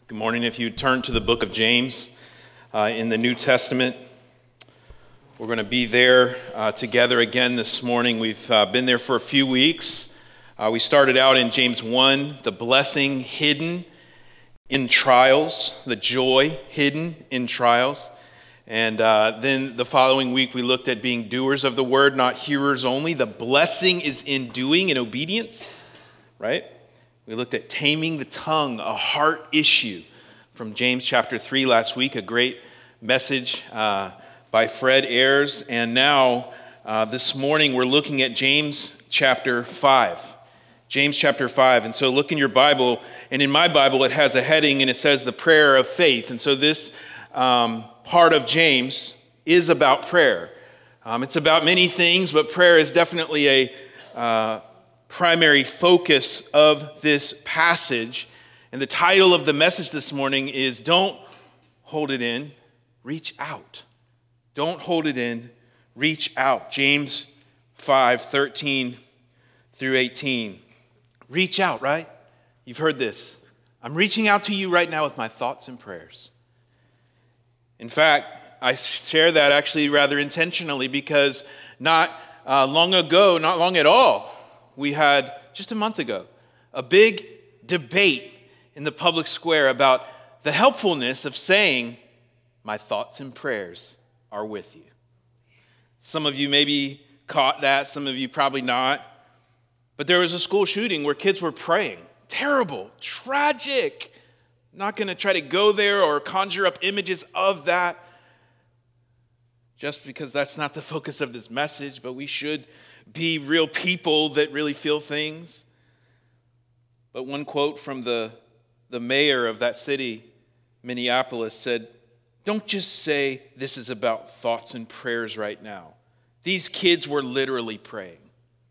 Good morning. If you turn to the book of James in the New Testament, we're going to be there together again this morning. We've been there for a few weeks. We started out in James 1, the blessing hidden in trials, the joy hidden in trials. And then the following week, we looked at being doers of the word, not hearers only. The blessing is in doing and obedience, right? We looked at taming the tongue, a heart issue, from James chapter 3 last week, a great message by Fred Ayers. And now, this morning, we're looking at James chapter 5. James chapter 5. And so look in your Bible, and in my Bible, it has a heading, and it says the prayer of faith. And so this part of James is about prayer. It's about many things, but prayer is definitely a primary focus of this passage. And the title of the message this morning is Don't Hold It In, Reach Out. Don't hold it in, reach out. James 5:13 through 18. Reach out, right? You've heard this. I'm reaching out to you right now with my thoughts and prayers. In fact, I share that actually rather intentionally because not long ago, not long at all, we had, just a month ago, a big debate in the public square about the helpfulness of saying, my thoughts and prayers are with you. Some of you maybe caught that, some of you probably not. But there was a school shooting where kids were praying. Terrible, tragic. Not going to try to go there or conjure up images of that, just because that's not the focus of this message, but we should be real people that really feel things. But one quote from the mayor of that city, Minneapolis, said, "Don't just say this is about thoughts and prayers right now. These kids were literally praying."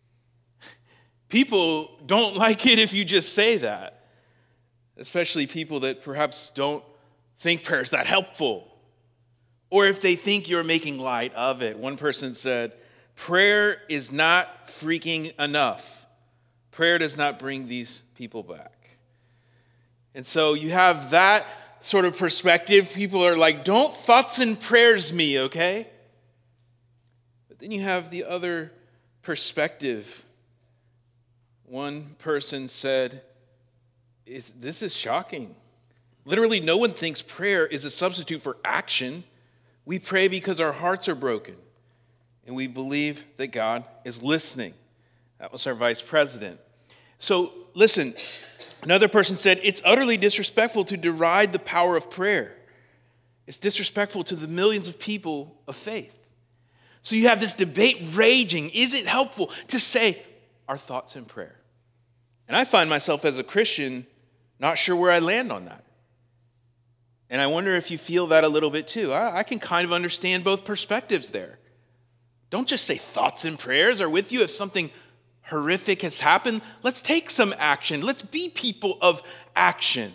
People don't like it if you just say that, especially people that perhaps don't think prayer is that helpful, or if they think you're making light of it. One person said, prayer is not freaking enough. Prayer does not bring these people back. And so you have that sort of perspective. People are like, don't thoughts and prayers me, okay? But then you have the other perspective. One person said, this is shocking. Literally, no one thinks prayer is a substitute for action. We pray because our hearts are broken, and we believe that God is listening. That was our vice president. So listen, another person said, it's utterly disrespectful to deride the power of prayer. It's disrespectful to the millions of people of faith. So you have this debate raging. Is it helpful to say our thoughts in prayer? And I find myself as a Christian not sure where I land on that. And I wonder if you feel that a little bit too. I can kind of understand both perspectives there. Don't just say thoughts and prayers are with you if something horrific has happened. Let's take some action. Let's be people of action.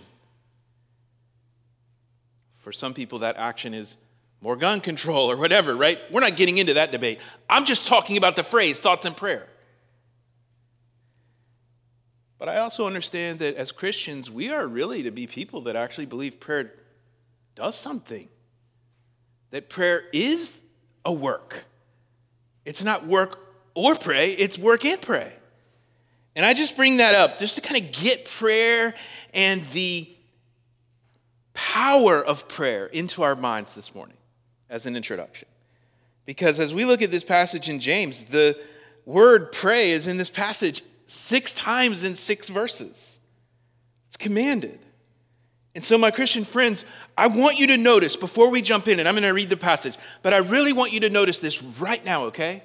For some people, that action is more gun control or whatever, right? We're not getting into that debate. I'm just talking about the phrase thoughts and prayer. But I also understand that as Christians, we are really to be people that actually believe prayer does something. That prayer is a work. It's not work or pray, it's work and pray. And I just bring that up just to kind of get prayer and the power of prayer into our minds this morning as an introduction. Because as we look at this passage in James, the word pray is in this passage 6 times in 6 verses. It's commanded. And so my Christian friends, I want you to notice before we jump in, and I'm going to read the passage, but I really want you to notice this right now, okay?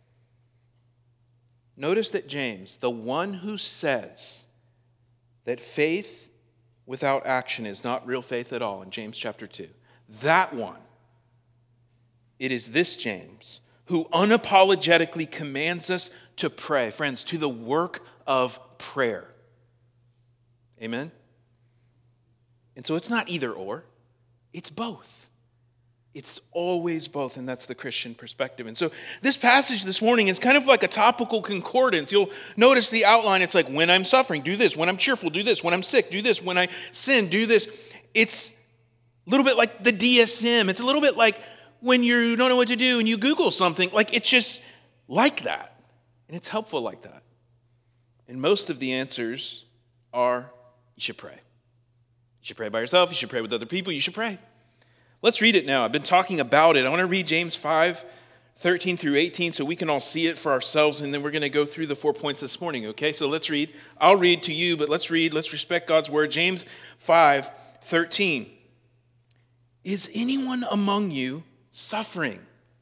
Notice that James, the one who says that faith without action is not real faith at all in James chapter 2, that one, it is this James who unapologetically commands us to pray, friends, to the work of prayer. Amen? And so it's not either or, it's both. It's always both, and that's the Christian perspective. And so this passage this morning is kind of like a topical concordance. You'll notice the outline. It's like, when I'm suffering, do this. When I'm cheerful, do this. When I'm sick, do this. When I sin, do this. it's a little bit like the DSM. It's a little bit like when you don't know what to do and you Google something. Like, it's just like that. And it's helpful like that. And most of the answers are, you should pray. You should pray by yourself. You should pray with other people. You should pray. Let's read it now. I've been talking about it. I want to read James 5:13 through 18 so we can all see it for ourselves, and then we're going to go through the 4 points this morning, okay? So let's read. I'll read to you, but let's read. Let's respect God's word. James 5:13. Is anyone among you suffering?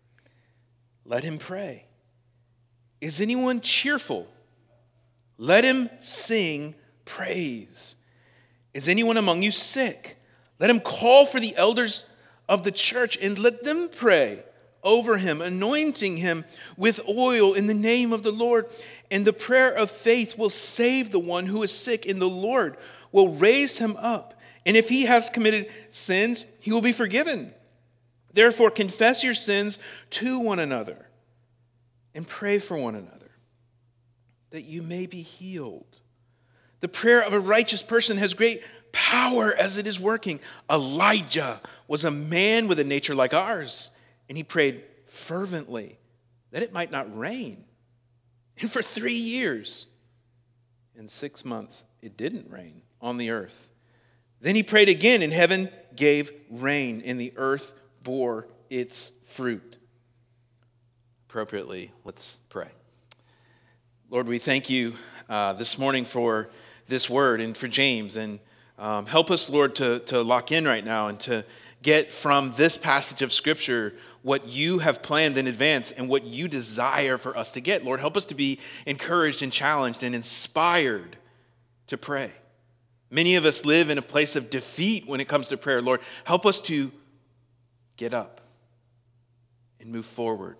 Let him pray. Is anyone cheerful? Let him sing praise. Is anyone among you sick? Let him call for the elders of the church and let them pray over him, anointing him with oil in the name of the Lord. And the prayer of faith will save the one who is sick, and the Lord will raise him up. And if he has committed sins, he will be forgiven. Therefore, confess your sins to one another and pray for one another, that you may be healed. The prayer of a righteous person has great power as it is working. Elijah was a man with a nature like ours, and he prayed fervently that it might not rain. And for 3 years and 6 months, it didn't rain on the earth. Then he prayed again, and heaven gave rain, and the earth bore its fruit. Appropriately, let's pray. Lord, we thank you this morning for this word and for James. And help us, Lord, to lock in right now and to get from this passage of Scripture what you have planned in advance and what you desire for us to get. Lord, help us to be encouraged and challenged and inspired to pray. Many of us live in a place of defeat when it comes to prayer. Lord, help us to get up and move forward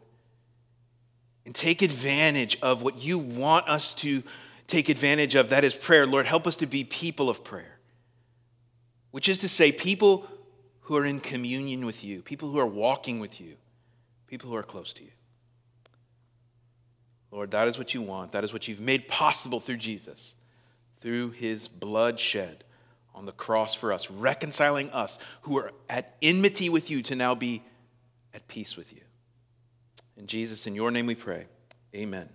and take advantage of what you want us to take advantage of, that is prayer. Lord, help us to be people of prayer, which is to say people who are in communion with you, people who are walking with you, people who are close to you. Lord, that is what you want. That is what you've made possible through Jesus, through his blood shed on the cross for us, reconciling us who are at enmity with you to now be at peace with you. In Jesus, in your name we pray. Amen.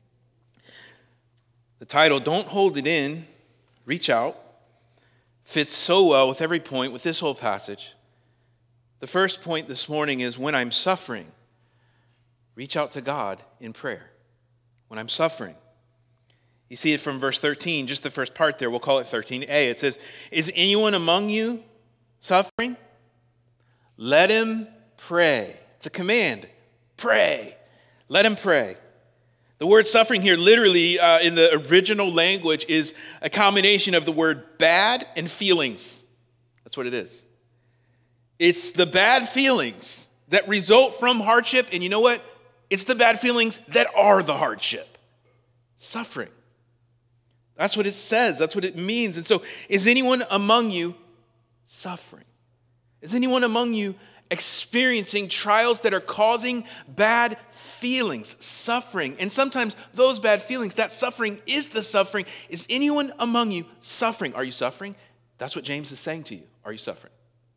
The title, Don't Hold It In, Reach Out, fits so well with every point, with this whole passage. The first point this morning is when I'm suffering, reach out to God in prayer. When I'm suffering. You see it from verse 13, just the first part there. We'll call it 13a. It says, is anyone among you suffering? Let him pray. It's a command. Pray. Let him pray. The word suffering here literally in the original language is a combination of the word bad and feelings. That's what it is. It's the bad feelings that result from hardship. And you know what? It's the bad feelings that are the hardship. Suffering. That's what it says. That's what it means. And so, is anyone among you suffering? Is anyone among you experiencing trials that are causing bad feelings, suffering? And sometimes those bad feelings, that suffering is the suffering. Is anyone among you suffering? Are you suffering? That's what James is saying to you. Are you suffering?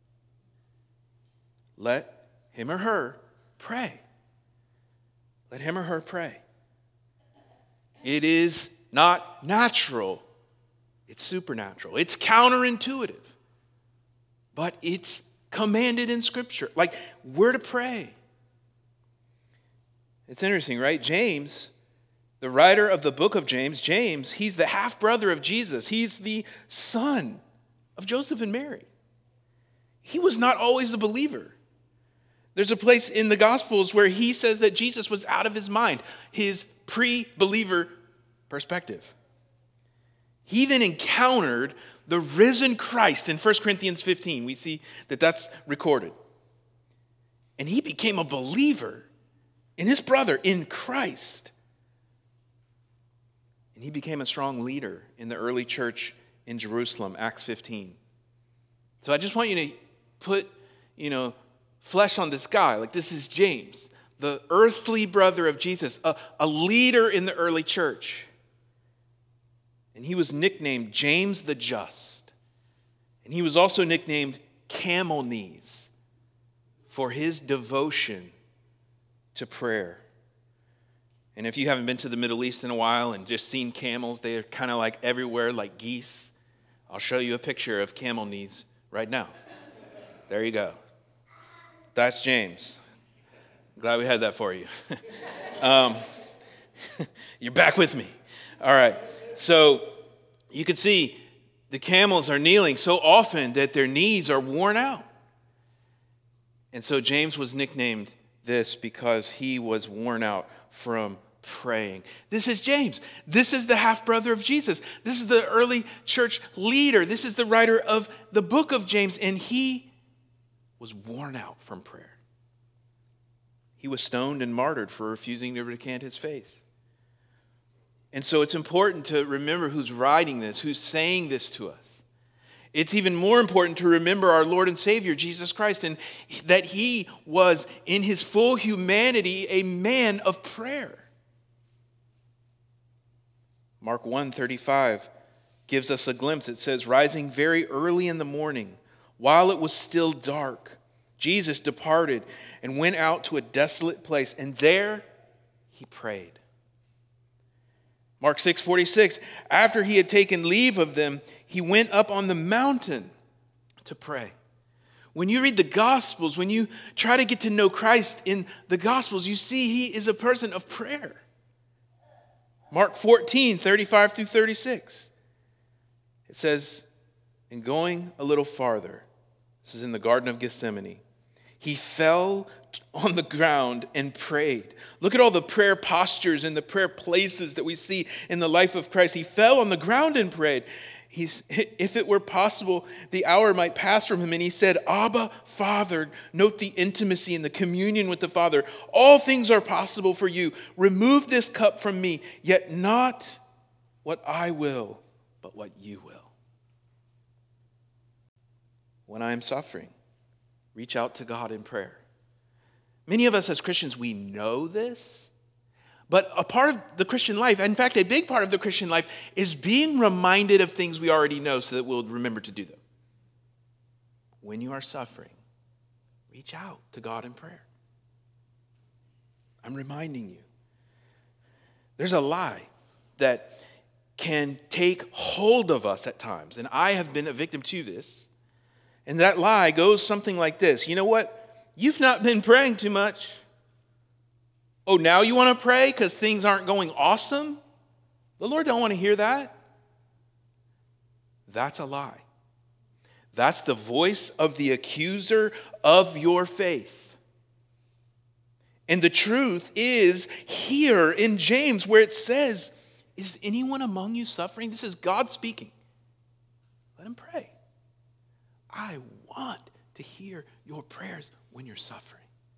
Let him or her pray. Let him or her pray. It is not natural. It's supernatural. It's counterintuitive. But it's commanded in Scripture. Like, we're to pray. It's interesting, right? James, the writer of the book of James, he's the half-brother of Jesus. He's the son of Joseph and Mary. He was not always a believer. There's a place in the Gospels where he says that Jesus was out of his mind, his pre-believer perspective. He then encountered the risen Christ in 1 Corinthians 15. We see that that's recorded. And he became a believer in his brother, in Christ. And he became a strong leader in the early church in Jerusalem, Acts 15. So I just want you to put, flesh on this guy. Like, this is James, the earthly brother of Jesus, a leader in the early church. And he was nicknamed James the Just. And And he was also nicknamed Camel Knees for his devotion to prayer. And if you haven't been to the Middle East in a while and just seen camels, they're kind of like everywhere, like geese. I'll show you a picture of Camel Knees right now. There you go. That's James. Glad we had that for you. You're back with me. All right. So you can see the camels are kneeling so often that their knees are worn out. And so James was nicknamed this because he was worn out from praying. This is James. This is the half-brother of Jesus. This is the early church leader. This is the writer of the book of James, and he was worn out from prayer. He was stoned and martyred for refusing to recant his faith. And so it's important to remember who's writing this, who's saying this to us. It's even more important to remember our Lord and Savior, Jesus Christ, and that he was, in his full humanity, a man of prayer. Mark 1:35 gives us a glimpse. It says, rising very early in the morning, while it was still dark, Jesus departed and went out to a desolate place, and there he prayed. Mark 6:46, after he had taken leave of them, he went up on the mountain to pray. When you read the Gospels, when you try to get to know Christ in the Gospels, you see he is a person of prayer. Mark 14:35 through 36. It says, and going a little farther, this is in the Garden of Gethsemane, he fell on the ground and prayed. Look at all the prayer postures and the prayer places that we see in the life of Christ. He fell on the ground and prayed. If it were possible, the hour might pass from him. And he said, Abba, Father, note the intimacy and the communion with the Father. All things are possible for you. Remove this cup from me, yet not what I will, but what you will. When I am suffering, reach out to God in prayer. Many of us as Christians, we know this. But a part of the Christian life, in fact, a big part of the Christian life, is being reminded of things we already know so that we'll remember to do them. When you are suffering, reach out to God in prayer. I'm reminding you. There's a lie that can take hold of us at times, and I have been a victim to this. And that lie goes something like this. You know what? You've not been praying too much. Oh, now you want to pray because things aren't going awesome? The Lord don't want to hear that. That's a lie. That's the voice of the accuser of your faith. And the truth is here in James where it says, is anyone among you suffering? This is God speaking. Let him pray. I want to hear your prayers when you're suffering.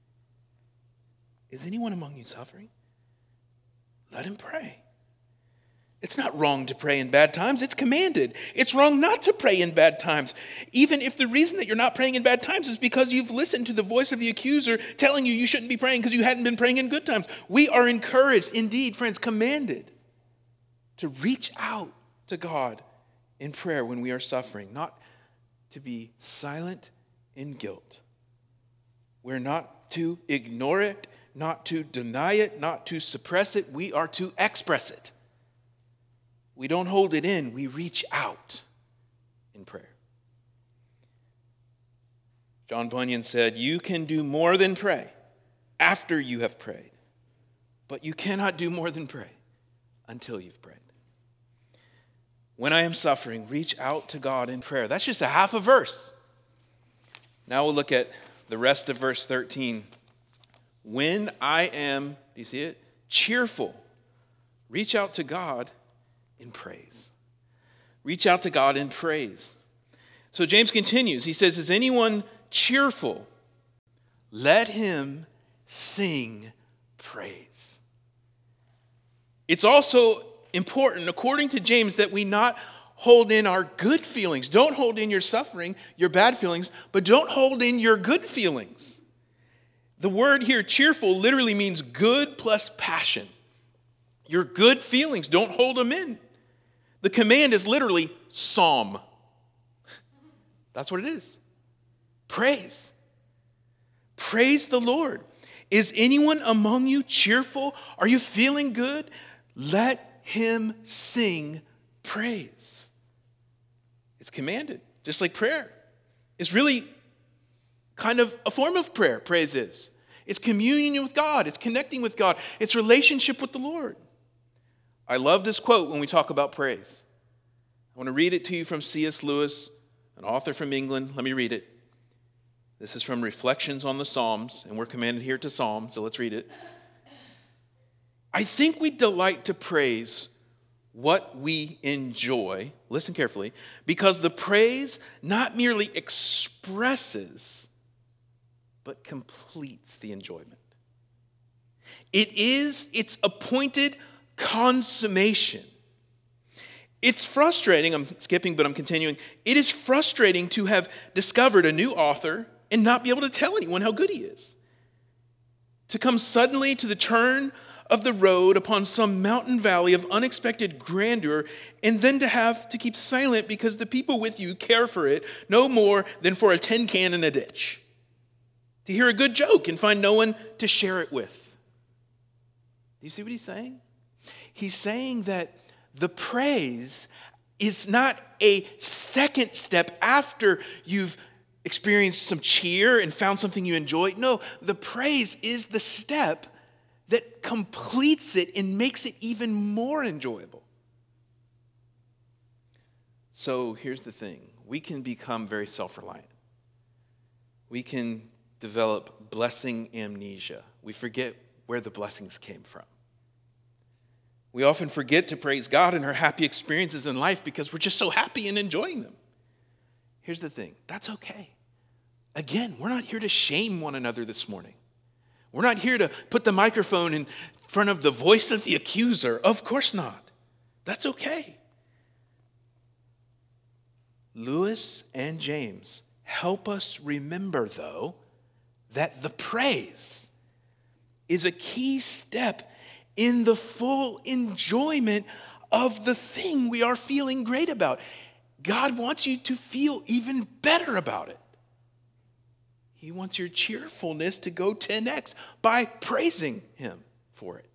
Is anyone among you suffering? Let him pray. It's not wrong to pray in bad times. It's commanded. It's wrong not to pray in bad times. Even if the reason that you're not praying in bad times is because you've listened to the voice of the accuser telling you shouldn't be praying because you hadn't been praying in good times. We are encouraged, indeed, friends, commanded to reach out to God in prayer when we are suffering, not to be silent in guilt. We're not to ignore it, not to deny it, not to suppress it. We are to express it. We don't hold it in. We reach out in prayer. John Bunyan said, you can do more than pray after you have prayed, but you cannot do more than pray until you've prayed. When I am suffering, reach out to God in prayer. That's just a half a verse. Now we'll look at the rest of verse 13. When I am, do you see it? Cheerful. Reach out to God in praise. Reach out to God in praise. So James continues. He says, is anyone cheerful? Let him sing praise. It's also important, according to James, that we not hold in our good feelings. Don't hold in your suffering, your bad feelings, but don't hold in your good feelings. The word here, cheerful, literally means good plus passion. Your good feelings, don't hold them in. The command is literally psalm. That's what it is. Praise. Praise the Lord. Is anyone among you cheerful? Are you feeling good? Let him sing praise. It's commanded, just like prayer. It's really kind of a form of prayer, praise is. It's communion with God. It's connecting with God. It's relationship with the Lord. I love this quote when we talk about praise. I want to read it to you from C.S. Lewis, an author from England. Let me read it. This is from Reflections on the Psalms, and we're commanded here to Psalm, so let's read it. I think we delight to praise what we enjoy, listen carefully, because the praise not merely expresses, but completes the enjoyment. It is its appointed consummation. It's frustrating, I'm skipping, but I'm continuing. It is frustrating to have discovered a new author and not be able to tell anyone how good he is. To come suddenly to the turn of the road upon some mountain valley of unexpected grandeur, and then to have to keep silent because the people with you care for it no more than for a tin can in a ditch. To hear a good joke and find no one to share it with. Do you see what he's saying? He's saying that the praise is not a second step after you've experienced some cheer and found something you enjoy. No, the praise is the step that completes it and makes it even more enjoyable. So here's the thing. We can become very self-reliant. We can develop blessing amnesia. We forget where the blessings came from. We often forget to praise God in our happy experiences in life because we're just so happy and enjoying them. Here's the thing. That's okay. Again, we're not here to shame one another this morning. We're not here to put the microphone in front of the voice of the accuser. Of course not. That's okay. Lewis and James help us remember, though, that the praise is a key step in the full enjoyment of the thing we are feeling great about. God wants you to feel even better about it. He wants your cheerfulness to go 10x by praising him for it.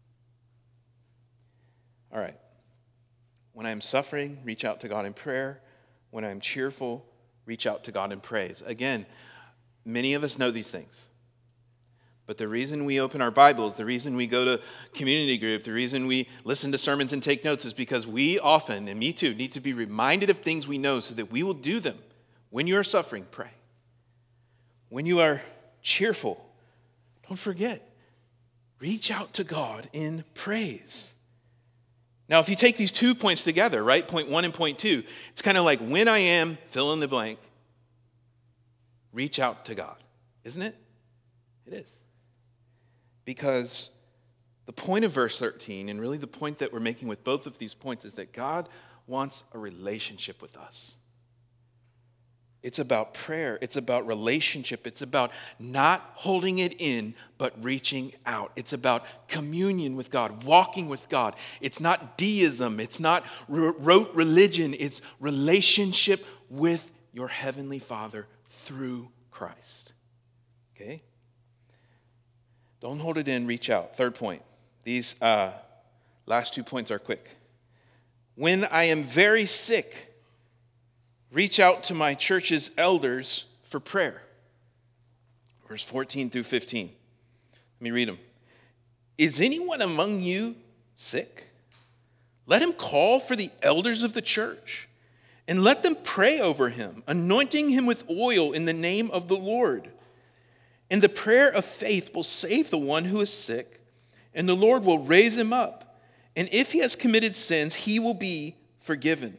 All right. When I'm suffering, reach out to God in prayer. When I'm cheerful, reach out to God in praise. Again, many of us know these things. But the reason we open our Bibles, the reason we go to community group, the reason we listen to sermons and take notes is because we often, and me too, need to be reminded of things we know so that we will do them. When you are suffering, pray. When you are cheerful, don't forget, reach out to God in praise. Now, if you take these 2 points together, right, point 1 and point 2, it's kind of like when I am, fill in the blank, reach out to God, isn't it? It is. Because the point of verse 13, and really the point that we're making with both of these points, is that God wants a relationship with us. It's about prayer. It's about relationship. It's about not holding it in, but reaching out. It's about communion with God, walking with God. It's not deism. It's not rote religion. It's relationship with your heavenly Father through Christ. Okay? Don't hold it in, reach out. Third point. These last 2 points are quick. When I am very sick, reach out to my church's elders for prayer. Verse 14 through 15. Let me read them. Is anyone among you sick? Let him call for the elders of the church and let them pray over him, anointing him with oil in the name of the Lord. And the prayer of faith will save the one who is sick, and the Lord will raise him up. And if he has committed sins, he will be forgiven.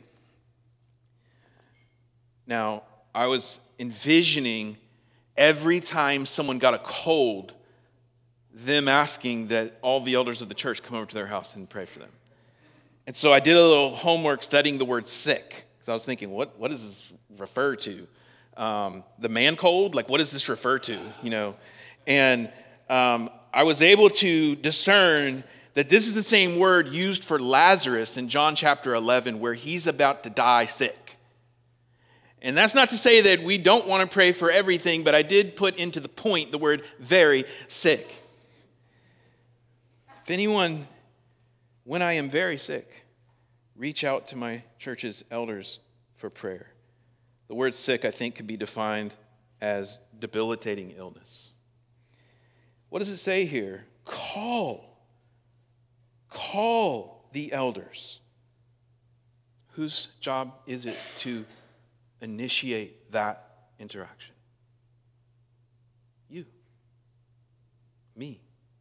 Now, I was envisioning every time someone got a cold, them asking that all the elders of the church come over to their house and pray for them. And so I did a little homework studying the word sick. Because I was thinking, what does this refer to? The man cold? Like, what does this refer to? You know? And I was able to discern that this is the same word used for Lazarus in John chapter 11, where he's about to die sick. And that's not to say that we don't want to pray for everything, but I did put into the point the word very sick. If anyone, when I am very sick, reach out to my church's elders for prayer. The word sick, I think, could be defined as debilitating illness. What does it say here? Call the elders. Whose job is it to initiate that interaction? You. Me.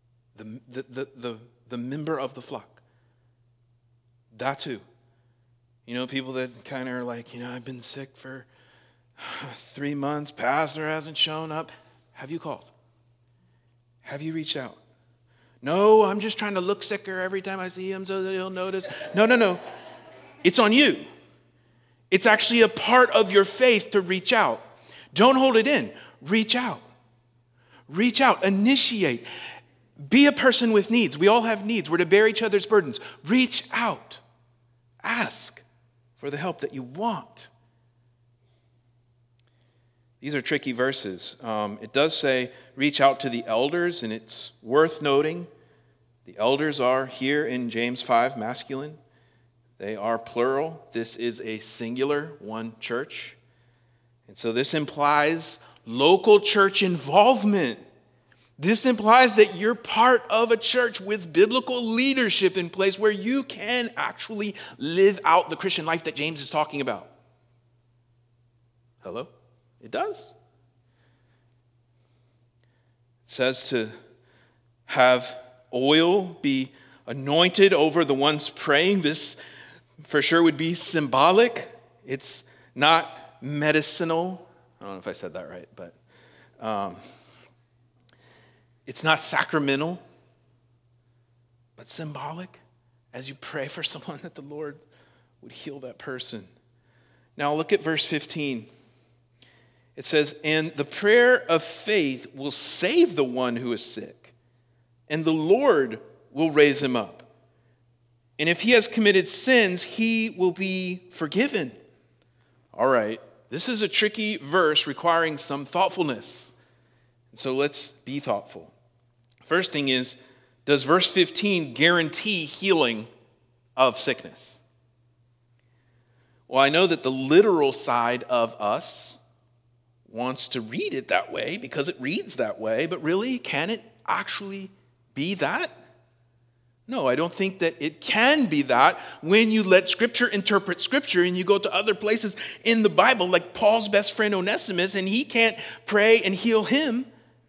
The member of the flock. That too. You know, people that kind of are like, I've been sick for 3 months. Pastor hasn't shown up. Have you called? Have you reached out? No, I'm just trying to look sicker every time I see him so that he'll notice. No. It's on you. It's actually a part of your faith to reach out. Don't hold it in. Reach out. Reach out. Initiate. Be a person with needs. We all have needs. We're to bear each other's burdens. Reach out. Ask for the help that you want. These are tricky verses. It does say, reach out to the elders, and it's worth noting the elders are here in James 5 masculine. They are plural. This is a singular, one church. And so this implies local church involvement. This implies that you're part of a church with biblical leadership in place where you can actually live out the Christian life that James is talking about. Hello? It does. It says to have oil be anointed over the ones praying. This for sure would be symbolic. It's not medicinal. I don't know if I said that right, but it's not sacramental, but symbolic as you pray for someone that the Lord would heal that person. Now look at verse 15. It says, and the prayer of faith will save the one who is sick, and the Lord will raise him up. And if he has committed sins, he will be forgiven. All right, this is a tricky verse requiring some thoughtfulness. And so let's be thoughtful. First thing is, does verse 15 guarantee healing of sickness? Well, I know that the literal side of us wants to read it that way because it reads that way, but really, can it actually be that? No, I don't think that it can be that when you let Scripture interpret Scripture and you go to other places in the Bible, like Paul's best friend Onesimus, and he can't pray and heal him.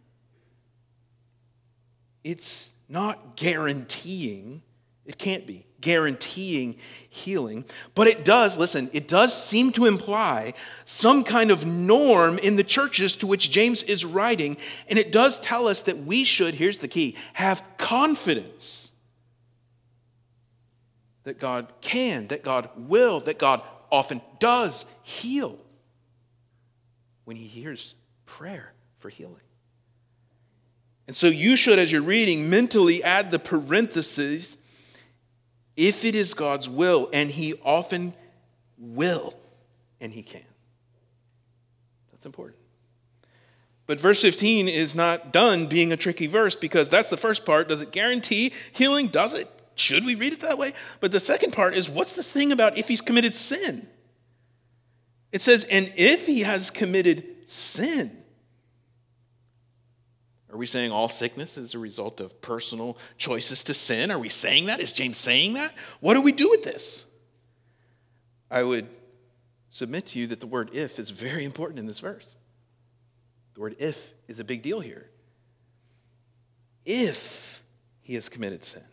It's not guaranteeing, it can't be guaranteeing healing, but it does, listen, it does seem to imply some kind of norm in the churches to which James is writing, and it does tell us that we should, here's the key, have confidence that God can, that God will, that God often does heal when he hears prayer for healing. And so you should, as you're reading, mentally add the parentheses, if it is God's will, and he often will, and he can. That's important. But verse 15 is not done being a tricky verse because that's the first part. Does it guarantee healing? Does it? Should we read it that way? But the second part is, what's this thing about if he's committed sin? It says, and if he has committed sin. Are we saying all sickness is a result of personal choices to sin? Are we saying that? Is James saying that? What do we do with this? I would submit to you that the word if is very important in this verse. The word if is a big deal here. If he has committed sin.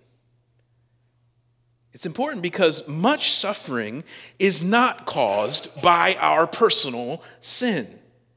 It's important because much suffering is not caused by our personal sin.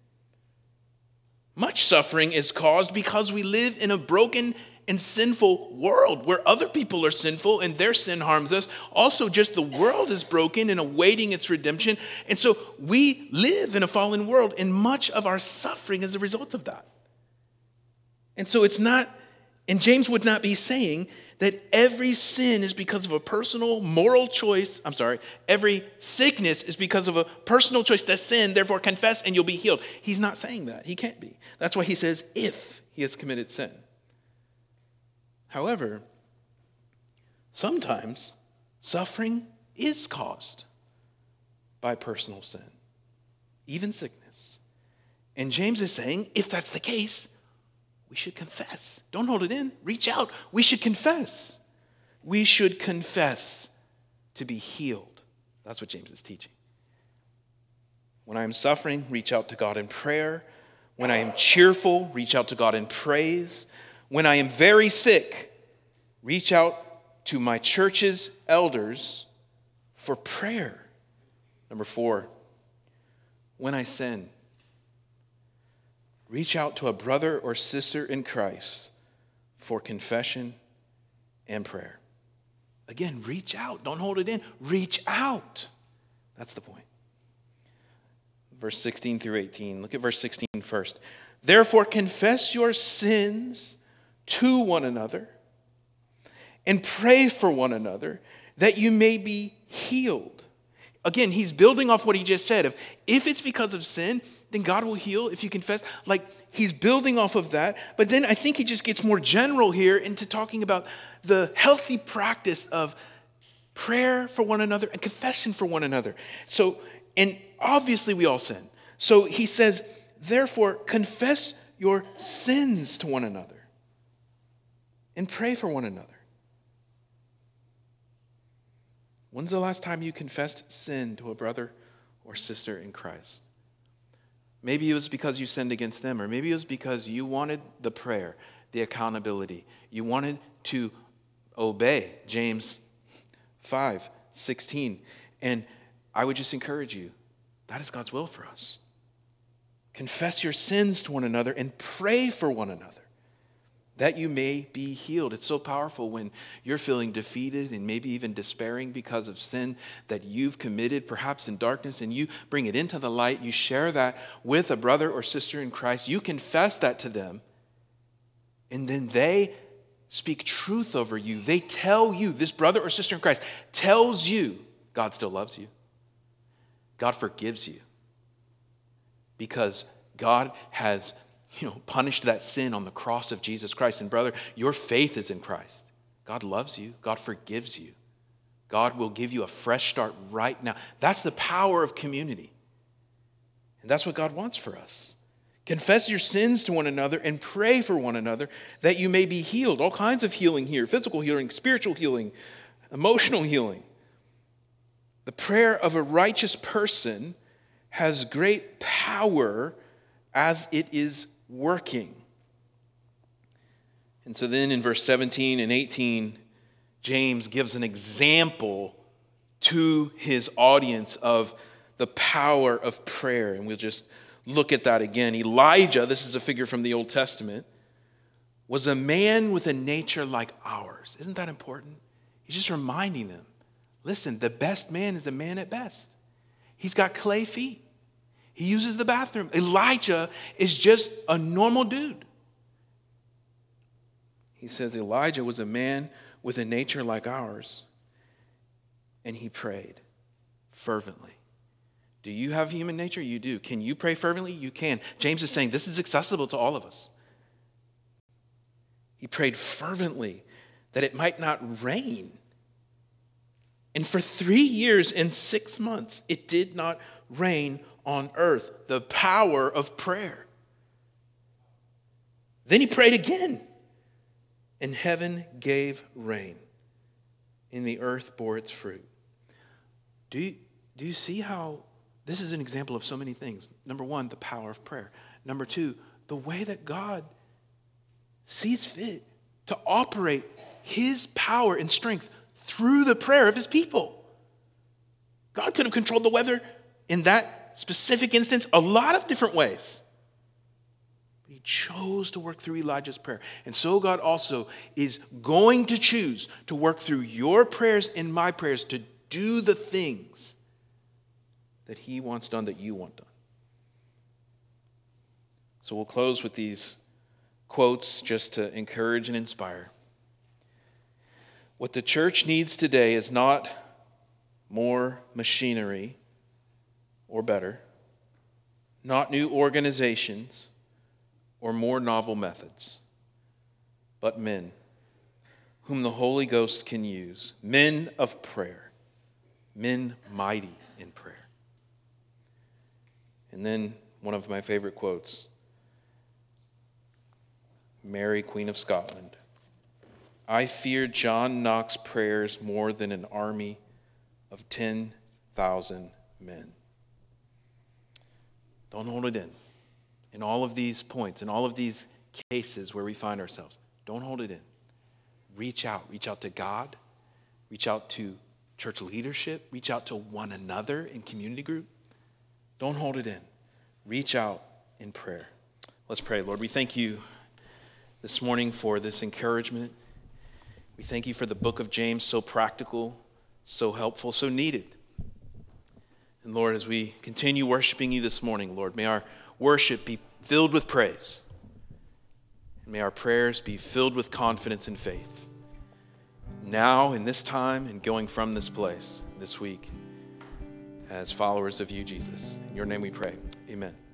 Much suffering is caused because we live in a broken and sinful world where other people are sinful and their sin harms us. Also, just the world is broken and awaiting its redemption. And so we live in a fallen world, and much of our suffering is a result of that. And so it's not, and James would not be saying that every sin is because of a personal moral choice. Every sickness is because of a personal choice to sin, therefore confess and you'll be healed. He's not saying that. He can't be. That's why he says, if he has committed sin. However, sometimes suffering is caused by personal sin, even sickness. And James is saying, if that's the case, we should confess. Don't hold it in. Reach out. We should confess. We should confess to be healed. That's what James is teaching. When I am suffering, reach out to God in prayer. When I am cheerful, reach out to God in praise. When I am very sick, reach out to my church's elders for prayer. Number 4, when I sin, reach out to a brother or sister in Christ for confession and prayer. Again, reach out. Don't hold it in. Reach out. That's the point. Verse 16 through 18. Look at verse 16 first. Therefore, confess your sins to one another and pray for one another that you may be healed. Again, he's building off what he just said. If it's because of sin, then God will heal if you confess. Like, he's building off of that. But then I think he just gets more general here into talking about the healthy practice of prayer for one another and confession for one another. So, and obviously we all sin. So he says, therefore, confess your sins to one another and pray for one another. When's the last time you confessed sin to a brother or sister in Christ? Maybe it was because you sinned against them, or maybe it was because you wanted the prayer, the accountability. You wanted to obey James 5:16. And I would just encourage you, that is God's will for us. Confess your sins to one another and pray for one another, that you may be healed. It's so powerful when you're feeling defeated and maybe even despairing because of sin that you've committed, perhaps in darkness, and you bring it into the light. You share that with a brother or sister in Christ. You confess that to them, and then they speak truth over you. They tell you, this brother or sister in Christ tells you, God still loves you. God forgives you. Because God has punished that sin on the cross of Jesus Christ. And brother, your faith is in Christ. God loves you. God forgives you. God will give you a fresh start right now. That's the power of community. And that's what God wants for us. Confess your sins to one another and pray for one another that you may be healed. All kinds of healing here. Physical healing, spiritual healing, emotional healing. The prayer of a righteous person has great power as it is working. And so then in verse 17 and 18, James gives an example to his audience of the power of prayer. And we'll just look at that again. Elijah, this is a figure from the Old Testament, was a man with a nature like ours. Isn't that important? He's just reminding them, listen, the best man is a man at best. He's got clay feet. He uses the bathroom. Elijah is just a normal dude. He says Elijah was a man with a nature like ours, and he prayed fervently. Do you have human nature? You do. Can you pray fervently? You can. James is saying this is accessible to all of us. He prayed fervently that it might not rain. And for 3 years and 6 months, it did not rain on earth. The power of prayer. Then he prayed again, and heaven gave rain, and the earth bore its fruit. Do you see how this is an example of so many things? Number one, the power of prayer. Number two, the way that God sees fit to operate his power and strength through the prayer of his people. God could have controlled the weather in that specific instance a lot of different ways. But he chose to work through Elijah's prayer. And so God also is going to choose to work through your prayers and my prayers to do the things that he wants done, that you want done. So we'll close with these quotes just to encourage and inspire. What the church needs today is not more machinery or better, not new organizations or more novel methods, but men whom the Holy Ghost can use, men of prayer, men mighty in prayer. And then one of my favorite quotes, Mary, Queen of Scotland. I fear John Knox's prayers more than an army of 10,000 men. Don't hold it in all of these points, in all of these cases where we find ourselves. Don't hold it in. Reach out. Reach out to God. Reach out to church leadership. Reach out to one another in community group. Don't hold it in. Reach out in prayer. Let's pray. Lord, we thank you this morning for this encouragement. We thank you for the book of James, so practical, so helpful, so needed. And Lord, as we continue worshiping you this morning, Lord, may our worship be filled with praise. And may our prayers be filled with confidence and faith. Now, in this time, and going from this place this week, as followers of you, Jesus. In your name we pray. Amen.